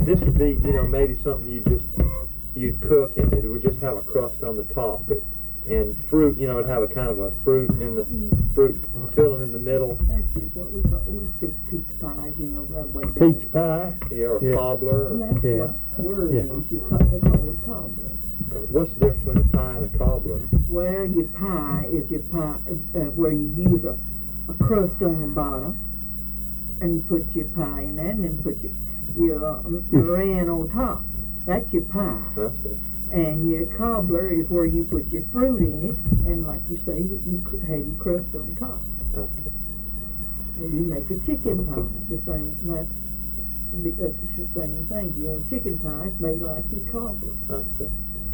this would be, maybe something you'd cook, and it would just have a crust on the top. And fruit, it'd have a kind of a fruit filling in the middle. That's what we fix peach pies, that way. Peach pie? Yeah, or cobbler. And that's what word is. They call it cobbler. What's the difference between a pie and a cobbler? Well, your pie is your pie where you use a crust on the bottom and put your pie in there, and then put your meringue on top. That's your pie. That's it. And your cobbler is where you put your fruit in it, and like you say, you have your crust on top. That's it. And you make a chicken pie. That's the same thing. You want chicken pie, it's made like your cobbler. That's it.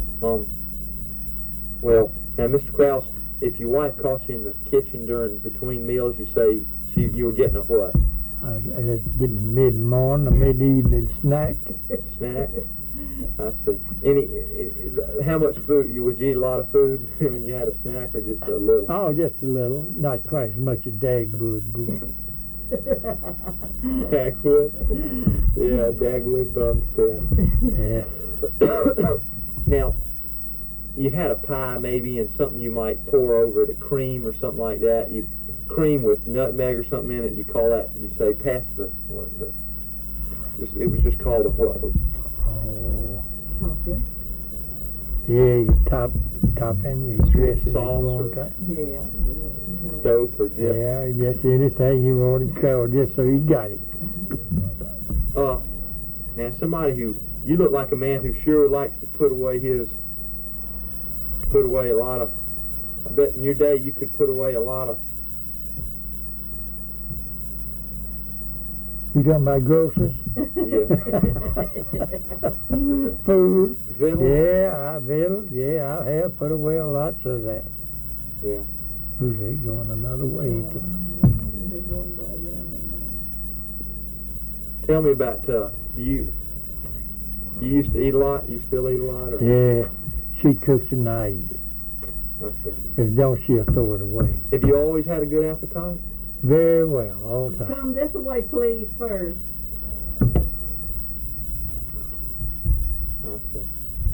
Well, now, Mr. Krause, if your wife caught you in the kitchen between meals, you say you were getting a what? I was getting a mid-morning, a mid-evening snack. Snack? I see. How much food? Would you eat a lot of food when you had a snack, or just a little? Oh, just a little. Not quite as much as Dagwood. Dagwood? Yeah, Dagwood bum stuff. Yeah. Now, you had a pie maybe, and something you might pour over it, cream or something like that. You cream with nutmeg or something in it. You call that? You say pass it was just called a what? Oh. Okay. Yeah, you topping, you dress it. Sauce Yeah. Dope or dip. Yeah, just anything you want to call, just so he got it. Now somebody you look like a man who sure likes to put away a lot of. I bet in your day you could put away a lot of. You talking about groceries? Yeah. Food. Victuals? Yeah, I have put away lots of that. Yeah. Who's they going another way? They're going by Tell me about you used to eat a lot? You still eat a lot? Or? Yeah, she cooks and I eat it. I see. If don't, she'll throw it away. Have you always had a good appetite? Very well, all the time. Come this way, please, first. I see.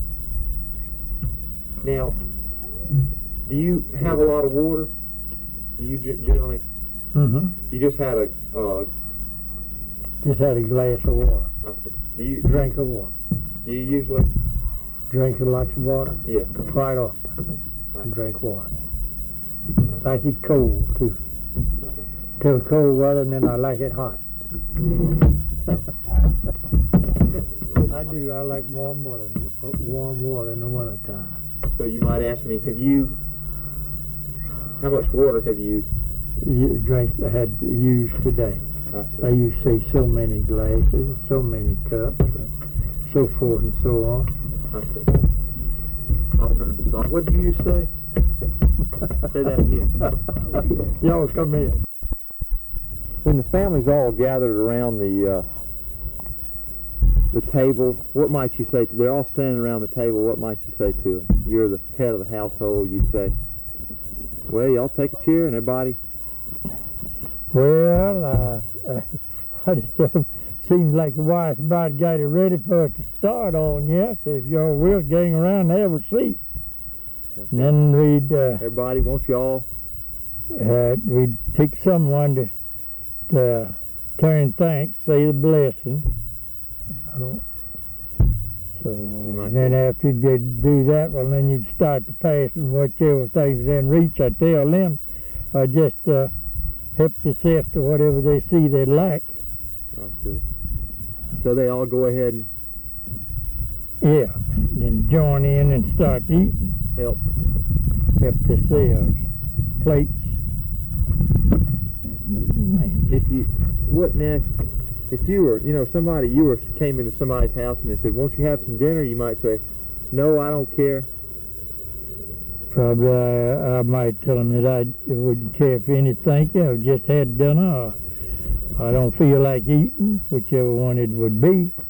Now, do you have a lot of water? Do you generally? Mm-hmm. You just had a. Just had a glass of water. I see. Do you Drink of water. Do you usually? Drink lots of water? Yeah. Quite often. I drink water. Like it cold, too. Till cold weather, and then I like it hot. I do. I like warm water in the wintertime. So you might ask me, how much water have you had used today? I used to say so many glasses, so many cups, and so forth and so on. I see. I'll turn this off. What did you say? Say that again. Y'all come in. When the family's all gathered around the table, what might you say? They're all standing around the table. What might you say to them? You're the head of the household. You say, "Well, y'all take a chair," and everybody. Well, I just seems like the wife about got it ready for us to start on. Yeah, so if y'all will gang around and have a seat, Okay. and then we'd Everybody, won't y'all? We'd pick someone to turn thanks, say the blessing. So then after you'd do that, well, then you'd start to pass them whichever things in reach. I tell them, just help themselves to whatever they see they'd like. I see. So they all go ahead and Yeah, then join in and start eating. help. Help themselves. Plates. If you were, came into somebody's house and they said, "Won't you have some dinner?" You might say, "No, I don't care." Probably I might tell them that I wouldn't care for anything. I've just had dinner. Or I don't feel like eating, whichever one it would be.